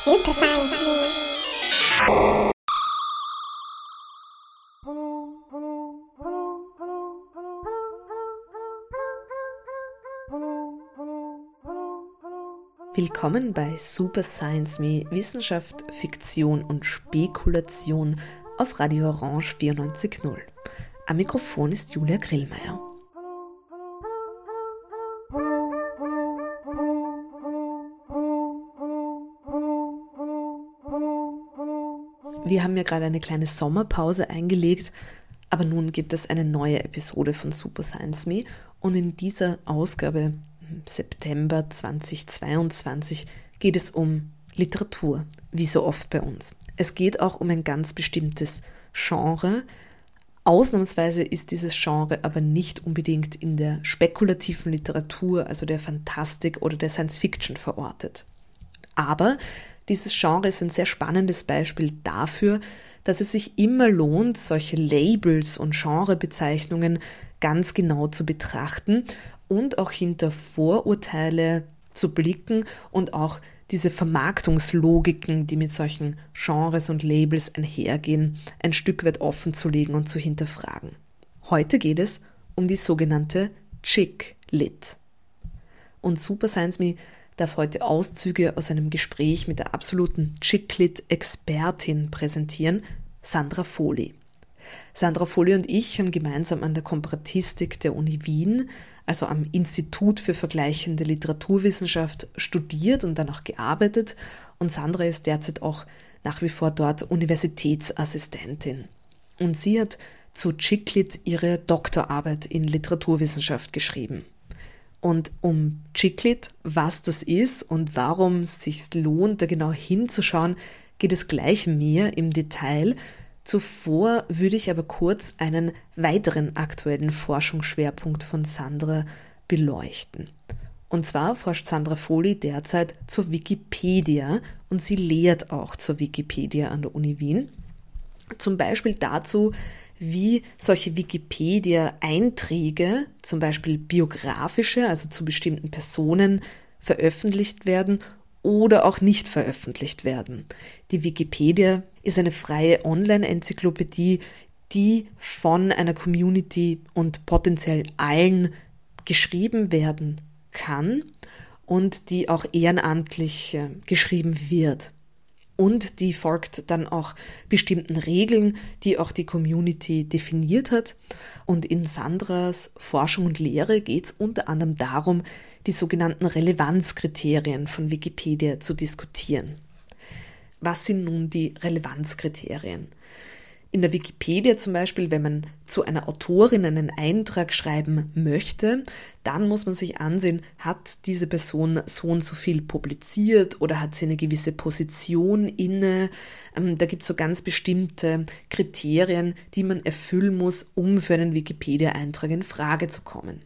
Willkommen bei Super Science Me, Wissenschaft, Fiktion und Spekulation auf Radio Orange 94.0. Am Mikrofon ist Julia Grillmeier. Wir haben ja gerade eine kleine Sommerpause eingelegt, aber nun gibt es eine neue Episode von Super Science Me und in dieser Ausgabe September 2022 geht es um Literatur, wie so oft bei uns. Es geht auch um ein ganz bestimmtes Genre. Ausnahmsweise ist dieses Genre aber nicht unbedingt in der spekulativen Literatur, also der Fantastik oder der Science Fiction verortet. Aber dieses Genre ist ein sehr spannendes Beispiel dafür, dass es sich immer lohnt, solche Labels und Genrebezeichnungen ganz genau zu betrachten und auch hinter Vorurteile zu blicken und auch diese Vermarktungslogiken, die mit solchen Genres und Labels einhergehen, ein Stück weit offenzulegen und zu hinterfragen. Heute geht es um die sogenannte Chick Lit. Und Super Science Me darf heute Auszüge aus einem Gespräch mit der absoluten Chick Lit-Expertin präsentieren, Sandra Vohli. Sandra Vohli und ich haben gemeinsam an der Komparatistik der Uni Wien, also am Institut für vergleichende Literaturwissenschaft, studiert und dann auch gearbeitet. Und Sandra ist derzeit auch nach wie vor dort Universitätsassistentin. Und sie hat zu Chick Lit ihre Doktorarbeit in Literaturwissenschaft geschrieben. Und um Chick Lit, was das ist und warum es sich lohnt, da genau hinzuschauen, geht es gleich mehr im Detail. Zuvor würde ich aber kurz einen weiteren aktuellen Forschungsschwerpunkt von Sandra beleuchten. Und zwar forscht Sandra Vohli derzeit zur Wikipedia und sie lehrt auch zur Wikipedia an der Uni Wien. Zum Beispiel dazu, wie solche Wikipedia-Einträge, zum Beispiel biografische, also zu bestimmten Personen, veröffentlicht werden oder auch nicht veröffentlicht werden. Die Wikipedia ist eine freie Online-Enzyklopädie, die von einer Community und potenziell allen geschrieben werden kann und die auch ehrenamtlich geschrieben wird. Und die folgt dann auch bestimmten Regeln, die auch die Community definiert hat. Und in Sandras Forschung und Lehre geht es unter anderem darum, die sogenannten Relevanzkriterien von Wikipedia zu diskutieren. Was sind nun die Relevanzkriterien? In der Wikipedia zum Beispiel, wenn man zu einer Autorin einen Eintrag schreiben möchte, dann muss man sich ansehen, hat diese Person so und so viel publiziert oder hat sie eine gewisse Position inne. Da gibt es so ganz bestimmte Kriterien, die man erfüllen muss, um für einen Wikipedia-Eintrag in Frage zu kommen.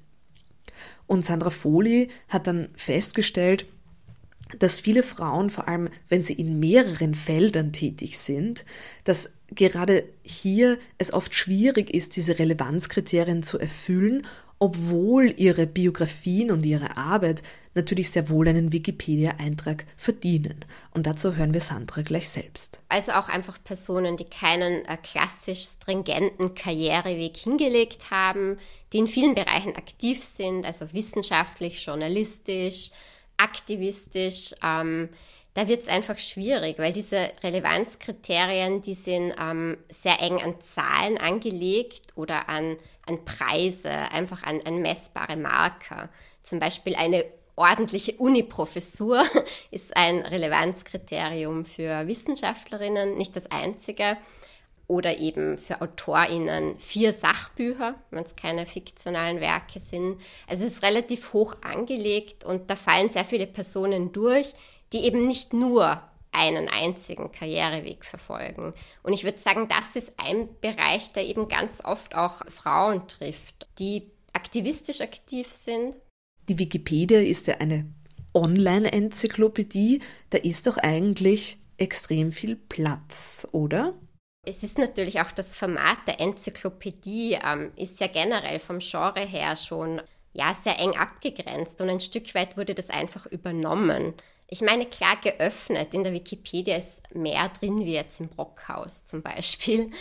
Und Sandra Vohli hat dann festgestellt, dass viele Frauen, vor allem wenn sie in mehreren Feldern tätig sind, dass gerade hier es oft schwierig ist, diese Relevanzkriterien zu erfüllen, obwohl ihre Biografien und ihre Arbeit natürlich sehr wohl einen Wikipedia-Eintrag verdienen. Und dazu hören wir Sandra gleich selbst. Also auch einfach Personen, die keinen klassisch stringenten Karriereweg hingelegt haben, die in vielen Bereichen aktiv sind, also wissenschaftlich, journalistisch, aktivistisch, da wird es einfach schwierig, weil diese Relevanzkriterien, die sind sehr eng an Zahlen angelegt oder an Preise, einfach an messbare Marker. Zum Beispiel eine ordentliche Uni-Professur ist ein Relevanzkriterium für Wissenschaftlerinnen, nicht das einzige. Oder eben für AutorInnen 4 Sachbücher, wenn es keine fiktionalen Werke sind. Also es ist relativ hoch angelegt und da fallen sehr viele Personen durch, die eben nicht nur einen einzigen Karriereweg verfolgen. Und ich würde sagen, das ist ein Bereich, der eben ganz oft auch Frauen trifft, die aktivistisch aktiv sind. Die Wikipedia ist ja eine Online-Enzyklopädie. Da ist doch eigentlich extrem viel Platz, oder? Es ist natürlich auch das Format der Enzyklopädie, ist ja generell vom Genre her schon sehr eng abgegrenzt und ein Stück weit wurde das einfach übernommen. Ich meine, klar geöffnet, in der Wikipedia ist mehr drin wie jetzt im Brockhaus zum Beispiel.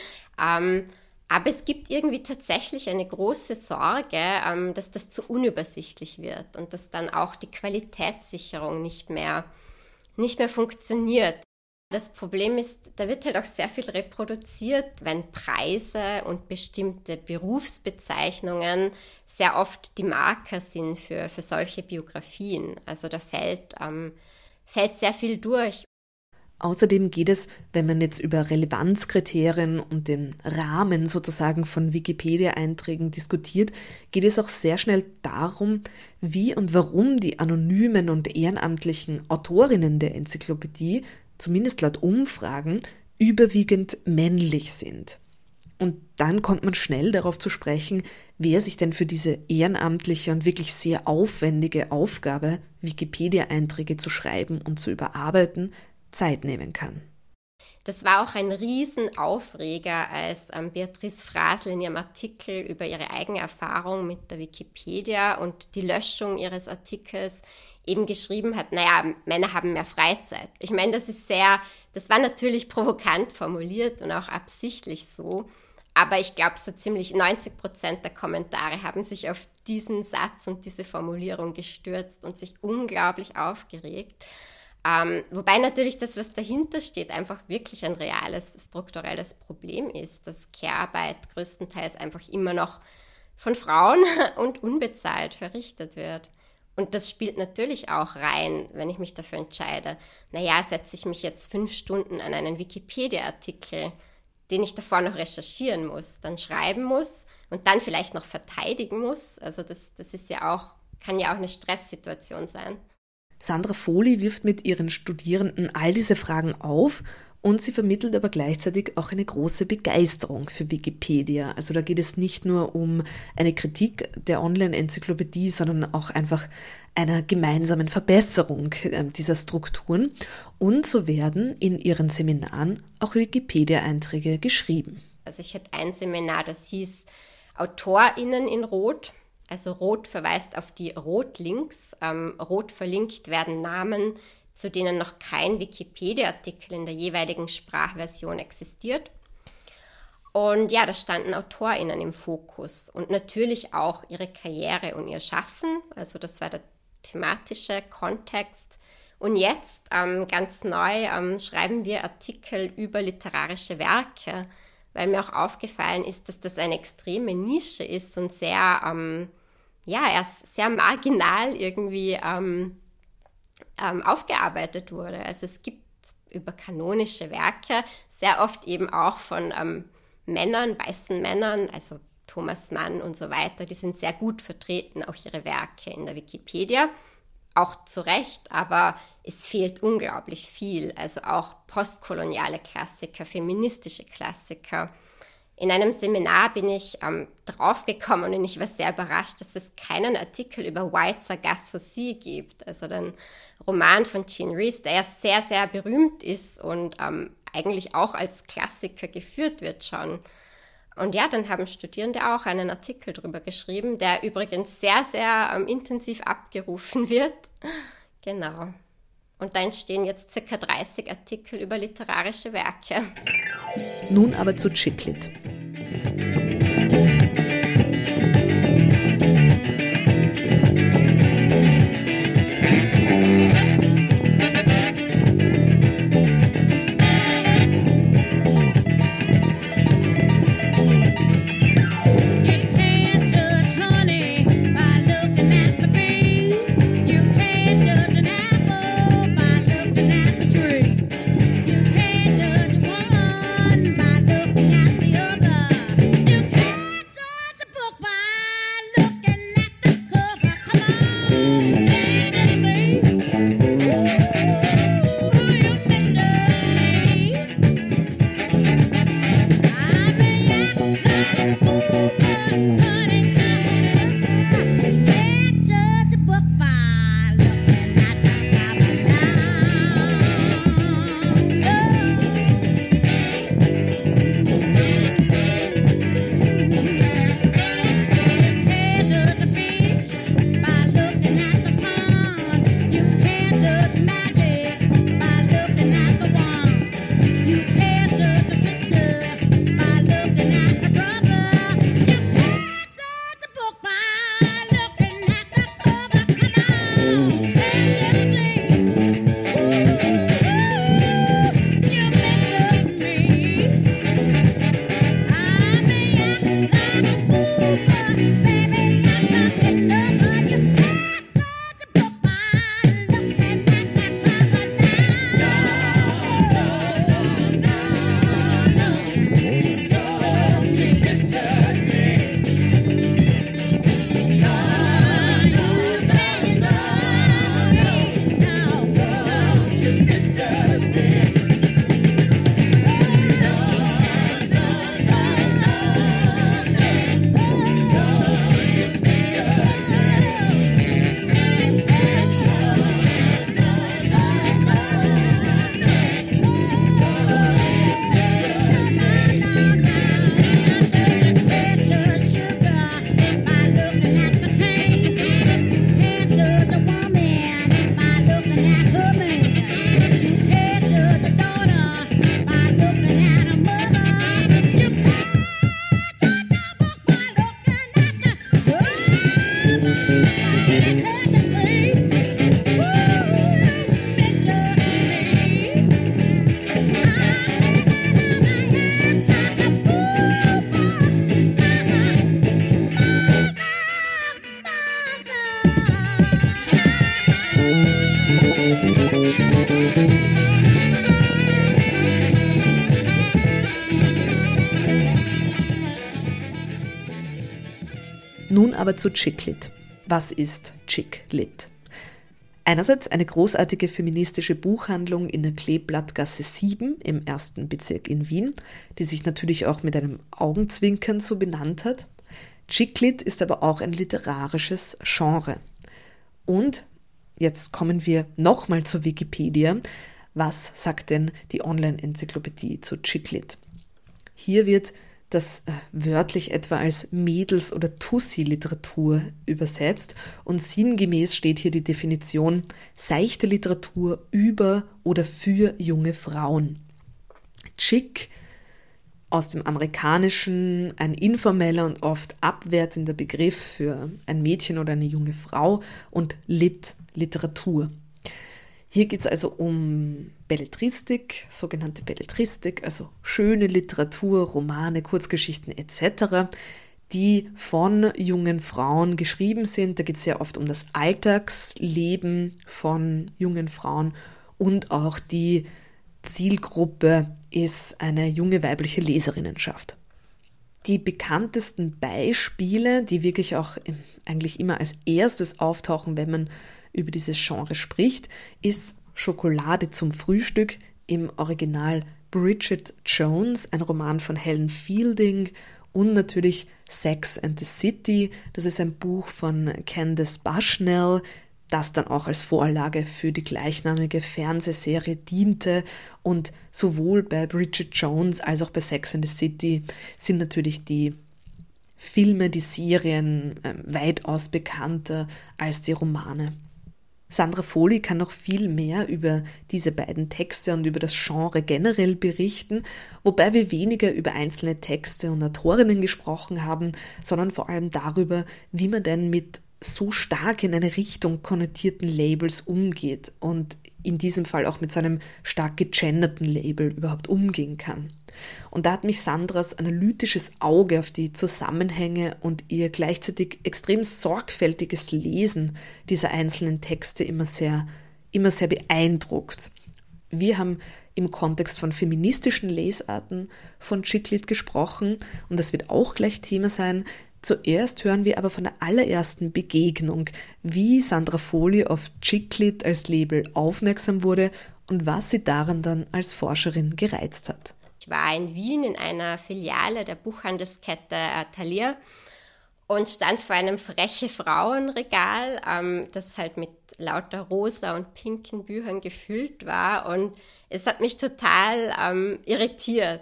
Aber es gibt irgendwie tatsächlich eine große Sorge, dass das zu unübersichtlich wird und dass dann auch die Qualitätssicherung nicht mehr funktioniert. Das Problem ist, da wird halt auch sehr viel reproduziert, wenn Preise und bestimmte Berufsbezeichnungen sehr oft die Marker sind für solche Biografien. Also da fällt sehr viel durch. Außerdem geht es, wenn man jetzt über Relevanzkriterien und den Rahmen sozusagen von Wikipedia-Einträgen diskutiert, geht es auch sehr schnell darum, wie und warum die anonymen und ehrenamtlichen Autorinnen der Enzyklopädie, zumindest laut Umfragen, überwiegend männlich sind. Und dann kommt man schnell darauf zu sprechen, wer sich denn für diese ehrenamtliche und wirklich sehr aufwendige Aufgabe, Wikipedia-Einträge zu schreiben und zu überarbeiten, Zeit nehmen kann. Das war auch ein Riesenaufreger, als Beatrice Frasel in ihrem Artikel über ihre eigene Erfahrung mit der Wikipedia und die Löschung ihres Artikels eben geschrieben hat, naja, Männer haben mehr Freizeit. Ich meine, das war natürlich provokant formuliert und auch absichtlich so, aber ich glaube, so ziemlich 90% der Kommentare haben sich auf diesen Satz und diese Formulierung gestürzt und sich unglaublich aufgeregt. Wobei natürlich das, was dahinter steht, einfach wirklich ein reales, strukturelles Problem ist, dass Care-Arbeit größtenteils einfach immer noch von Frauen und unbezahlt verrichtet wird. Und das spielt natürlich auch rein, wenn ich mich dafür entscheide, naja, setze ich mich jetzt 5 Stunden an einen Wikipedia-Artikel, den ich davor noch recherchieren muss, dann schreiben muss und dann vielleicht noch verteidigen muss. Also das ist ja auch, kann ja auch eine Stresssituation sein. Sandra Vohli wirft mit ihren Studierenden all diese Fragen auf und sie vermittelt aber gleichzeitig auch eine große Begeisterung für Wikipedia. Also da geht es nicht nur um eine Kritik der Online-Enzyklopädie, sondern auch einfach einer gemeinsamen Verbesserung dieser Strukturen. Und so werden in ihren Seminaren auch Wikipedia-Einträge geschrieben. Also ich hatte ein Seminar, das hieß AutorInnen in Rot. Also Rot verweist auf die Rotlinks. Rot verlinkt werden Namen, zu denen noch kein Wikipedia-Artikel in der jeweiligen Sprachversion existiert. Und ja, da standen AutorInnen im Fokus und natürlich auch ihre Karriere und ihr Schaffen. Also das war der thematische Kontext. Und jetzt, ganz neu, schreiben wir Artikel über literarische Werke, weil mir auch aufgefallen ist, dass das eine extreme Nische ist und sehr marginal irgendwie aufgearbeitet wurde. Also es gibt über kanonische Werke sehr oft eben auch von Männern, weißen Männern, also Thomas Mann und so weiter, die sind sehr gut vertreten, auch ihre Werke in der Wikipedia. Auch zu Recht, aber es fehlt unglaublich viel. Also auch postkoloniale Klassiker, feministische Klassiker. In einem Seminar bin ich draufgekommen und ich war sehr überrascht, dass es keinen Artikel über White Sargasso gibt. Also den Roman von Jean Rhys, der ja sehr, sehr berühmt ist und eigentlich auch als Klassiker geführt wird schon. Und ja, dann haben Studierende auch einen Artikel darüber geschrieben, der übrigens sehr, sehr intensiv abgerufen wird. Genau. Und da entstehen jetzt ca. 30 Artikel über literarische Werke. Nun aber zu Chicklit. You Nun aber zu Chick Lit. Was ist Chick Lit? Einerseits eine großartige feministische Buchhandlung in der Kleeblattgasse 7 im 1. Bezirk in Wien, die sich natürlich auch mit einem Augenzwinkern so benannt hat. Chick Lit ist aber auch ein literarisches Genre. Und jetzt kommen wir nochmal zur Wikipedia. Was sagt denn die Online-Enzyklopädie zu Chick Lit? Hier wird das wörtlich etwa als Mädels- oder Tussi-Literatur übersetzt und sinngemäß steht hier die Definition seichte Literatur über oder für junge Frauen. Chick, aus dem Amerikanischen ein informeller und oft abwertender Begriff für ein Mädchen oder eine junge Frau und Lit, Literatur. Hier geht es also um Belletristik, sogenannte Belletristik, also schöne Literatur, Romane, Kurzgeschichten etc., die von jungen Frauen geschrieben sind. Da geht es sehr oft um das Alltagsleben von jungen Frauen und auch die Zielgruppe ist eine junge weibliche Leserinnenschaft. Die bekanntesten Beispiele, die wirklich auch eigentlich immer als erstes auftauchen, wenn man über dieses Genre spricht, ist Schokolade zum Frühstück, im Original Bridget Jones, ein Roman von Helen Fielding und natürlich Sex and the City, das ist ein Buch von Candace Bushnell, das dann auch als Vorlage für die gleichnamige Fernsehserie diente und sowohl bei Bridget Jones als auch bei Sex and the City sind natürlich die Filme, die Serien weitaus bekannter als die Romane. Sandra Foley kann noch viel mehr über diese beiden Texte und über das Genre generell berichten, wobei wir weniger über einzelne Texte und Autorinnen gesprochen haben, sondern vor allem darüber, wie man denn mit so stark in eine Richtung konnotierten Labels umgeht und in diesem Fall auch mit so einem stark gegenderten Label überhaupt umgehen kann. Und da hat mich Sandras analytisches Auge auf die Zusammenhänge und ihr gleichzeitig extrem sorgfältiges Lesen dieser einzelnen Texte immer sehr beeindruckt. Wir haben im Kontext von feministischen Lesarten von Chick Lit gesprochen und das wird auch gleich Thema sein. Zuerst hören wir aber von der allerersten Begegnung, wie Sandra Foley auf Chick Lit als Label aufmerksam wurde und was sie daran dann als Forscherin gereizt hat. Ich war in Wien in einer Filiale der Buchhandelskette Thalia und stand vor einem freche Frauenregal, das halt mit lauter rosa und pinken Büchern gefüllt war und es hat mich total irritiert.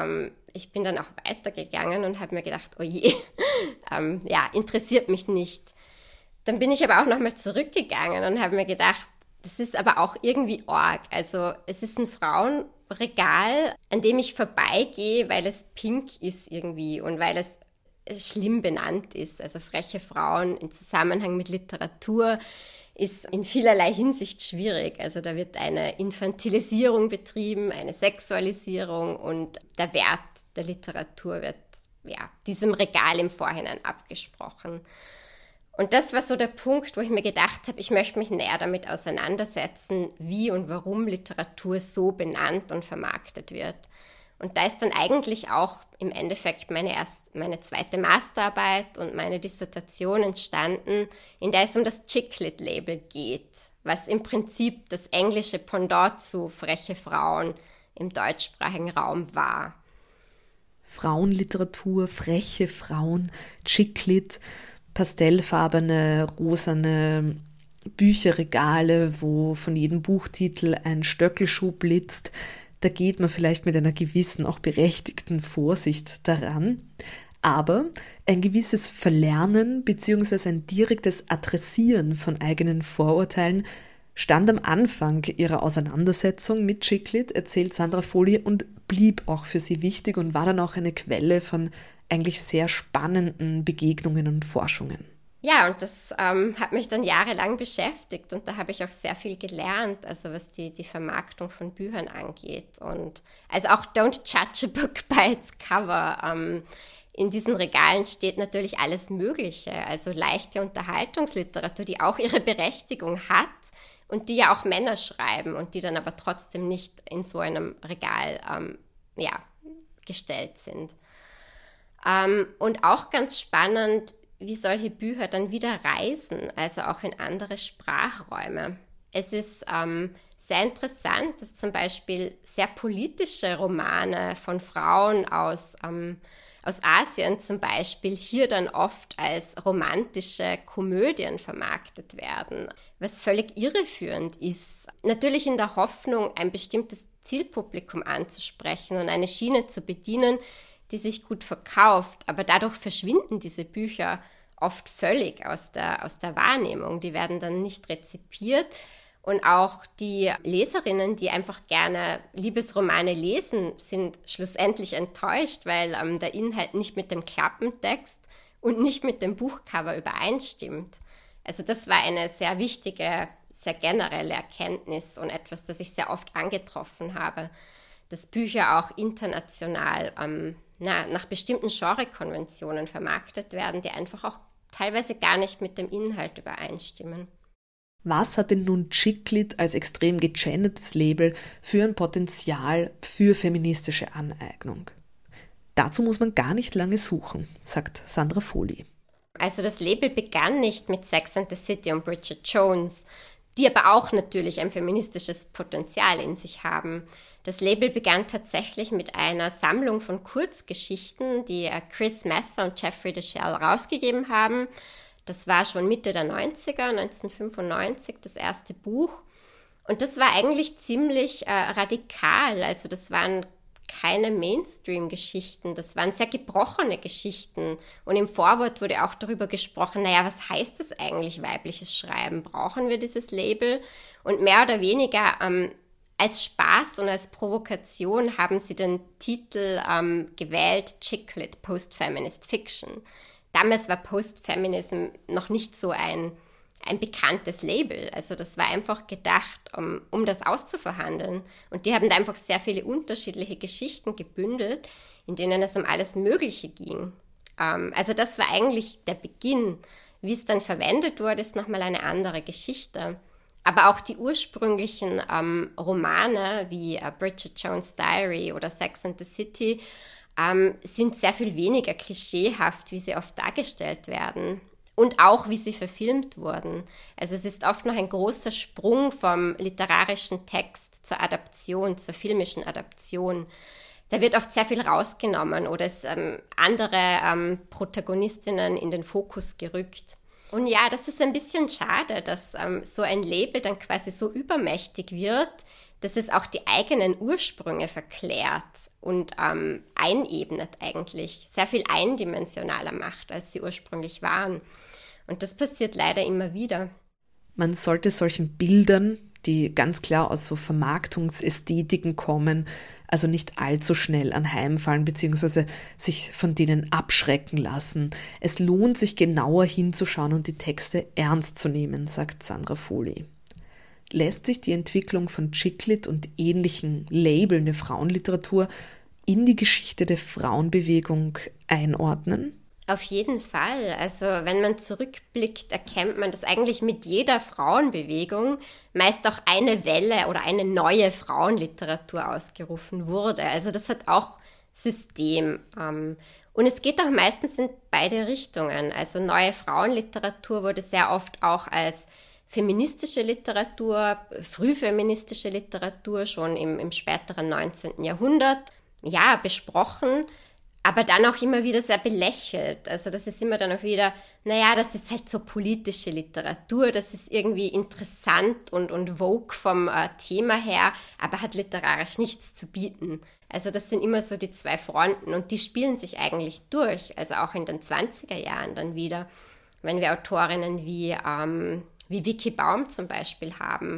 Ich bin dann auch weitergegangen und habe mir gedacht, oh je, interessiert mich nicht. Dann bin ich aber auch nochmal zurückgegangen und habe mir gedacht, das ist aber auch irgendwie arg. Also es ist ein Frauenregal, an dem ich vorbeigehe, weil es pink ist irgendwie und weil es schlimm benannt ist. Also freche Frauen im Zusammenhang mit Literatur ist in vielerlei Hinsicht schwierig. Also da wird eine Infantilisierung betrieben, eine Sexualisierung und der Wert der Literatur wird diesem Regal im Vorhinein abgesprochen. Und das war so der Punkt, wo ich mir gedacht habe, ich möchte mich näher damit auseinandersetzen, wie und warum Literatur so benannt und vermarktet wird. Und da ist dann eigentlich auch im Endeffekt meine zweite Masterarbeit und meine Dissertation entstanden, in der es um das Chick Lit Label geht, was im Prinzip das englische Pendant zu freche Frauen im deutschsprachigen Raum war. Frauenliteratur, freche Frauen, Chick Lit, pastellfarbene, rosane Bücherregale, wo von jedem Buchtitel ein Stöckelschuh blitzt. Da geht man vielleicht mit einer gewissen, auch berechtigten Vorsicht daran. Aber ein gewisses Verlernen bzw. ein direktes Adressieren von eigenen Vorurteilen stand am Anfang ihrer Auseinandersetzung mit Chick Lit, erzählt Sandra Foley, und blieb auch für sie wichtig und war dann auch eine Quelle von eigentlich sehr spannenden Begegnungen und Forschungen. Ja, und das hat mich dann jahrelang beschäftigt und da habe ich auch sehr viel gelernt, also was die Vermarktung von Büchern angeht. Und also auch Don't Judge a Book by its Cover. In diesen Regalen steht natürlich alles Mögliche, also leichte Unterhaltungsliteratur, die auch ihre Berechtigung hat und die ja auch Männer schreiben und die dann aber trotzdem nicht in so einem Regal gestellt sind. Und auch ganz spannend, wie solche Bücher dann wieder reisen, also auch in andere Sprachräume. Es ist sehr interessant, dass zum Beispiel sehr politische Romane von Frauen aus Asien zum Beispiel hier dann oft als romantische Komödien vermarktet werden, was völlig irreführend ist. Natürlich in der Hoffnung, ein bestimmtes Zielpublikum anzusprechen und eine Schiene zu bedienen, die sich gut verkauft, aber dadurch verschwinden diese Bücher oft völlig aus der Wahrnehmung. Die werden dann nicht rezipiert. Und auch die Leserinnen, die einfach gerne Liebesromane lesen, sind schlussendlich enttäuscht, weil der Inhalt nicht mit dem Klappentext und nicht mit dem Buchcover übereinstimmt. Also das war eine sehr wichtige, sehr generelle Erkenntnis und etwas, das ich sehr oft angetroffen habe, dass Bücher auch international nach bestimmten Genrekonventionen vermarktet werden, die einfach auch teilweise gar nicht mit dem Inhalt übereinstimmen. Was hat denn nun Chick-Lit als extrem gegendertes Label für ein Potenzial für feministische Aneignung? Dazu muss man gar nicht lange suchen, sagt Sandra Foley. Also das Label begann nicht mit Sex and the City und Bridget Jones, die aber auch natürlich ein feministisches Potenzial in sich haben. Das Label begann tatsächlich mit einer Sammlung von Kurzgeschichten, die Chris Messer und Jeffrey DeShell rausgegeben haben. Das war schon Mitte der 90er, 1995, das erste Buch. Und das war eigentlich ziemlich radikal. Also das waren keine Mainstream-Geschichten, das waren sehr gebrochene Geschichten. Und im Vorwort wurde auch darüber gesprochen, naja, was heißt das eigentlich, weibliches Schreiben? Brauchen wir dieses Label? Und mehr oder weniger als Spaß und als Provokation haben sie den Titel gewählt, Chick-Lit, Post-Feminist Fiction. Damals war Post-Feminism noch nicht so ein bekanntes Label. Also das war einfach gedacht, um das auszuverhandeln. Und die haben da einfach sehr viele unterschiedliche Geschichten gebündelt, in denen es um alles Mögliche ging. Also das war eigentlich der Beginn. Wie es dann verwendet wurde, ist nochmal eine andere Geschichte. Aber auch die ursprünglichen Romane wie Bridget Jones' Diary oder Sex and the City sind sehr viel weniger klischeehaft, wie sie oft dargestellt werden. Und auch, wie sie verfilmt wurden. Also es ist oft noch ein großer Sprung vom literarischen Text zur Adaption, zur filmischen Adaption. Da wird oft sehr viel rausgenommen oder es andere Protagonistinnen in den Fokus gerückt. Und ja, das ist ein bisschen schade, dass so ein Label dann quasi so übermächtig wird, dass es auch die eigenen Ursprünge verklärt und einebnet eigentlich, sehr viel eindimensionaler macht, als sie ursprünglich waren. Und das passiert leider immer wieder. Man sollte solchen Bildern, die ganz klar aus so Vermarktungsästhetiken kommen, also nicht allzu schnell anheimfallen bzw. sich von denen abschrecken lassen. Es lohnt sich genauer hinzuschauen und die Texte ernst zu nehmen, sagt Sandra Foley. Lässt sich die Entwicklung von Chick-Lit und ähnlichen Labeln der Frauenliteratur in die Geschichte der Frauenbewegung einordnen? Auf jeden Fall. Also wenn man zurückblickt, erkennt man, dass eigentlich mit jeder Frauenbewegung meist auch eine Welle oder eine neue Frauenliteratur ausgerufen wurde. Also das hat auch System. Und es geht auch meistens in beide Richtungen. Also neue Frauenliteratur wurde sehr oft auch als feministische Literatur, frühfeministische Literatur schon im späteren 19. Jahrhundert, besprochen, aber dann auch immer wieder sehr belächelt. Also das ist immer dann auch wieder, naja, das ist halt so politische Literatur, das ist irgendwie interessant und vogue vom Thema her, aber hat literarisch nichts zu bieten. Also das sind immer so die zwei Fronten und die spielen sich eigentlich durch, also auch in den 20er Jahren dann wieder, wenn wir Autorinnen wie Vicky Baum zum Beispiel haben.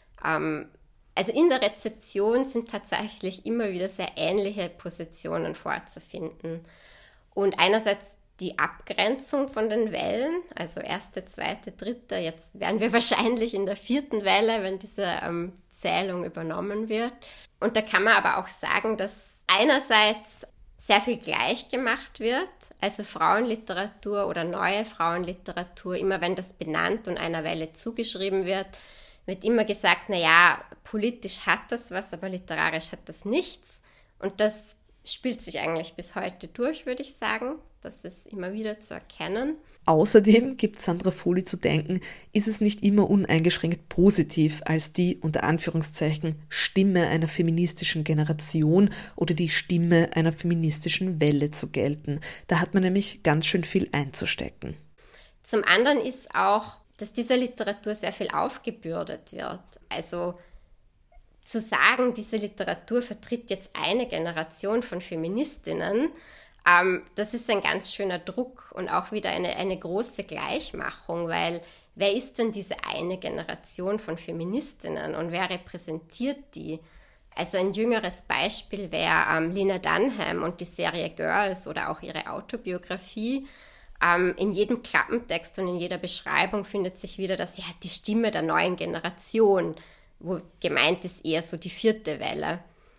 Also in der Rezeption sind tatsächlich immer wieder sehr ähnliche Positionen vorzufinden. Und einerseits die Abgrenzung von den Wellen, also erste, zweite, dritte, jetzt wären wir wahrscheinlich in der vierten Welle, wenn diese Zählung übernommen wird. Und da kann man aber auch sagen, dass einerseits sehr viel gleich gemacht wird, also Frauenliteratur oder neue Frauenliteratur, immer wenn das benannt und einer Welle zugeschrieben wird, wird immer gesagt, naja, politisch hat das was, aber literarisch hat das nichts. Und das spielt sich eigentlich bis heute durch, würde ich sagen. Das ist immer wieder zu erkennen. Außerdem, gibt Sandra Foley zu denken, ist es nicht immer uneingeschränkt positiv, als die, unter Anführungszeichen, Stimme einer feministischen Generation oder die Stimme einer feministischen Welle zu gelten. Da hat man nämlich ganz schön viel einzustecken. Zum anderen ist auch, dass dieser Literatur sehr viel aufgebürdet wird. Also zu sagen, diese Literatur vertritt jetzt eine Generation von Feministinnen, das ist ein ganz schöner Druck und auch wieder eine große Gleichmachung, weil wer ist denn diese eine Generation von Feministinnen und wer repräsentiert die? Also ein jüngeres Beispiel wäre Lena Dunham und die Serie Girls oder auch ihre Autobiografie. In jedem Klappentext und in jeder Beschreibung findet sich wieder die Stimme der neuen Generation, wo gemeint ist eher so die 4. Welle.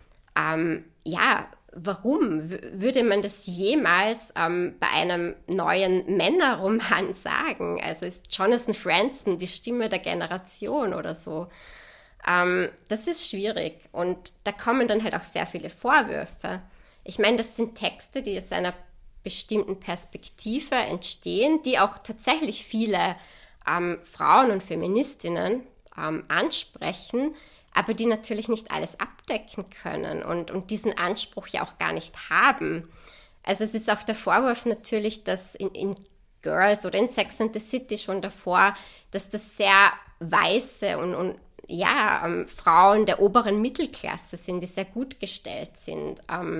Warum würde man das jemals bei einem neuen Männerroman sagen? Also ist Jonathan Franzen die Stimme der Generation oder so? Das ist schwierig und da kommen dann halt auch sehr viele Vorwürfe. Ich meine, das sind Texte, die aus einer bestimmten Perspektive entstehen, die auch tatsächlich viele Frauen und Feministinnen ansprechen, aber die natürlich nicht alles abdecken können und diesen Anspruch ja auch gar nicht haben. Also es ist auch der Vorwurf natürlich, dass in Girls oder in Sex and the City schon davor, dass das sehr weiße und Frauen der oberen Mittelklasse sind, die sehr gut gestellt sind.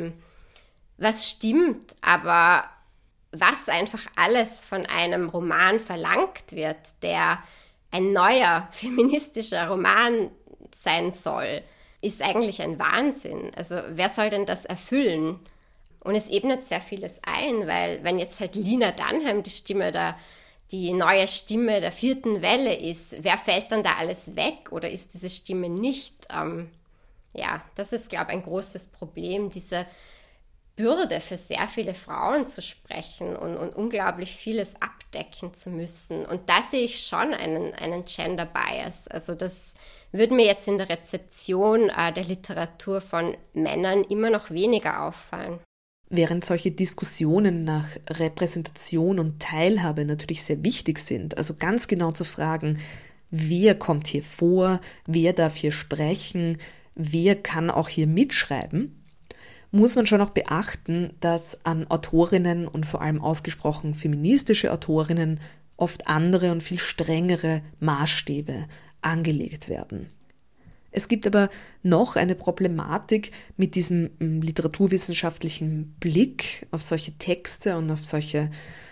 Was stimmt, aber was einfach alles von einem Roman verlangt wird, der ein neuer feministischer Roman sein soll, ist eigentlich ein Wahnsinn. Also wer soll denn das erfüllen? Und es ebnet sehr vieles ein, weil wenn jetzt halt Lena Dunham die neue Stimme der 4. Welle ist, wer fällt dann da alles weg oder ist diese Stimme nicht? Das ist, glaube ich, ein großes Problem, diese Bürde für sehr viele Frauen zu sprechen und unglaublich vieles abdecken zu müssen. Und da sehe ich schon einen Gender Bias. Also das würde mir jetzt in der Rezeption der Literatur von Männern immer noch weniger auffallen. Während solche Diskussionen nach Repräsentation und Teilhabe natürlich sehr wichtig sind, also ganz genau zu fragen, wer kommt hier vor, wer darf hier sprechen, wer kann auch hier mitschreiben, muss man schon auch beachten, dass an Autorinnen und vor allem ausgesprochen feministische Autorinnen oft andere und viel strengere Maßstäbe angelegt werden. Es gibt aber noch eine Problematik mit diesem literaturwissenschaftlichen Blick auf solche Texte und auf solche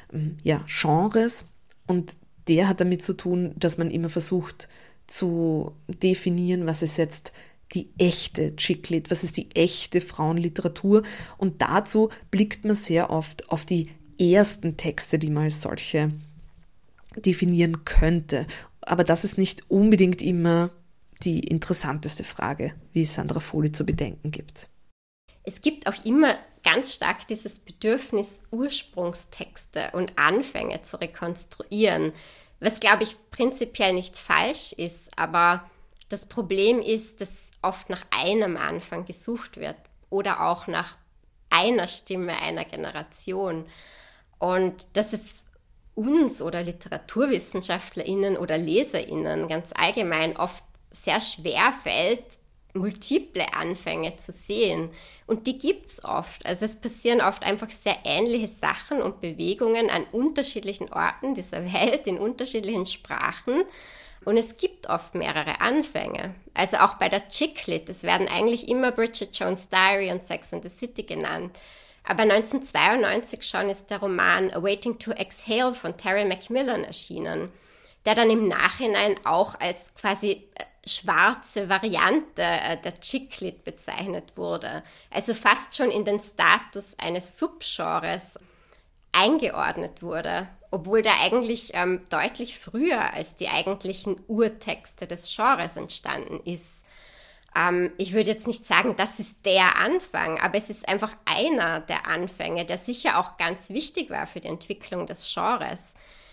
Genres. Und der hat damit zu tun, dass man immer versucht zu definieren, was ist jetzt die echte Chick-Lit, was ist die echte Frauenliteratur. Und dazu blickt man sehr oft auf die ersten Texte, die man als solche definieren könnte. Aber das ist nicht unbedingt immer die interessanteste Frage, wie Sandra Foley zu bedenken gibt. Es gibt auch immer ganz stark dieses Bedürfnis, Ursprungstexte und Anfänge zu rekonstruieren, was, glaube ich, prinzipiell nicht falsch ist, aber das Problem ist, dass oft nach einem Anfang gesucht wird oder auch nach einer Stimme einer Generation. Und das ist uns oder LiteraturwissenschaftlerInnen oder LeserInnen ganz allgemein oft sehr schwer fällt, multiple Anfänge zu sehen. Und die gibt's oft. Also es passieren oft einfach sehr ähnliche Sachen und Bewegungen an unterschiedlichen Orten dieser Welt, in unterschiedlichen Sprachen. Und es gibt oft mehrere Anfänge. Also auch bei der Chick-Lit, es werden eigentlich immer Bridget Jones' Diary und Sex and the City genannt. Aber 1992 schon ist der Roman A Waiting to Exhale von Terry Macmillan erschienen, der dann im Nachhinein auch als quasi schwarze Variante der Chick-Lit bezeichnet wurde. Also fast schon in den Status eines Subgenres eingeordnet wurde, obwohl der eigentlich deutlich früher als die eigentlichen Urtexte des Genres entstanden ist. Ich würde jetzt nicht sagen, das ist der Anfang, aber es ist einfach einer der Anfänge, der sicher auch ganz wichtig war für die Entwicklung des Genres.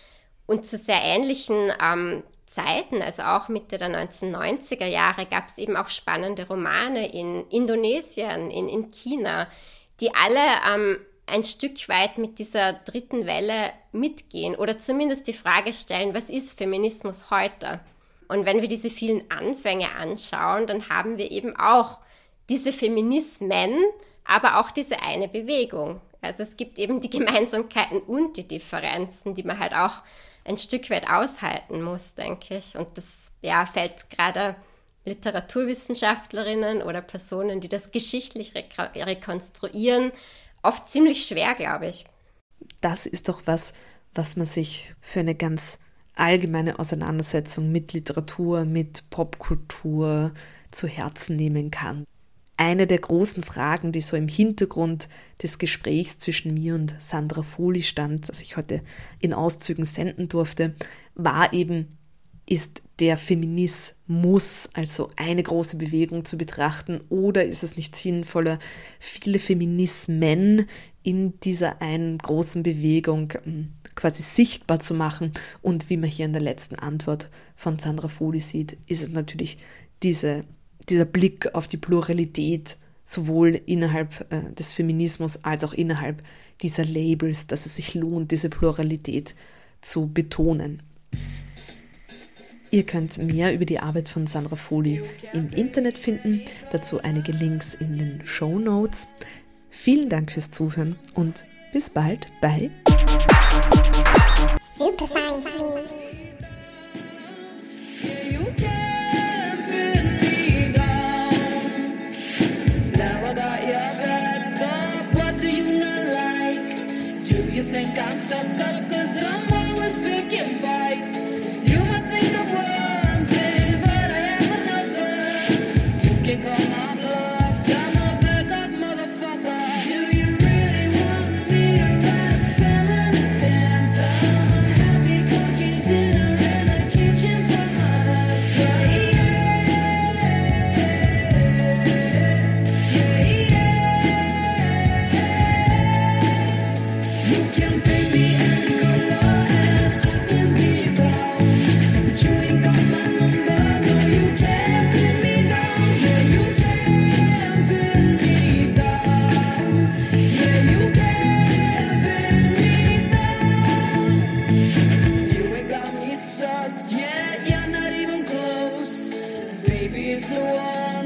Und zu sehr ähnlichen Zeiten, also auch Mitte der 1990er Jahre, gab es eben auch spannende Romane in Indonesien, in China, die alle ein Stück weit mit dieser dritten Welle mitgehen oder zumindest die Frage stellen, was ist Feminismus heute? Und wenn wir diese vielen Anfänge anschauen, dann haben wir eben auch diese Feminismen, aber auch diese eine Bewegung. Also es gibt eben die Gemeinsamkeiten und die Differenzen, die man halt auch ein Stück weit aushalten muss, denke ich. Und das fällt gerade Literaturwissenschaftlerinnen oder Personen, die das geschichtlich rekonstruieren, oft ziemlich schwer, glaube ich. Das ist doch was man sich für eine ganz allgemeine Auseinandersetzung mit Literatur, mit Popkultur zu Herzen nehmen kann. Eine der großen Fragen, die so im Hintergrund des Gesprächs zwischen mir und Sandra Foli stand, das ich heute in Auszügen senden durfte, war eben, ist der Feminismus also eine große Bewegung zu betrachten oder ist es nicht sinnvoller, viele Feminismen in dieser einen großen Bewegung quasi sichtbar zu machen? Und wie man hier in der letzten Antwort von Sandra Foli sieht, ist es natürlich dieser Blick auf die Pluralität sowohl innerhalb des Feminismus als auch innerhalb dieser Labels, dass es sich lohnt, diese Pluralität zu betonen. Ihr könnt mehr über die Arbeit von Sandra Foli im Internet finden, dazu einige Links in den Shownotes. Vielen Dank fürs Zuhören und bis bald bei Super Science Me. Think I'm stuck up 'cause I'm always picking fights. You might think I'm one thing, but I am another. You can call my bluff, time to back up, motherfucker. Do you really want me to write a feminist anthem? I'm happy cooking dinner in the kitchen for my husband. You can pay me any color and I can be a clown, but you ain't got my number, no you can't pin me down. Yeah, you can't pin me down. Yeah, you can't pin me down. You ain't got me sus, yeah, you're not even close. Baby, it's the one.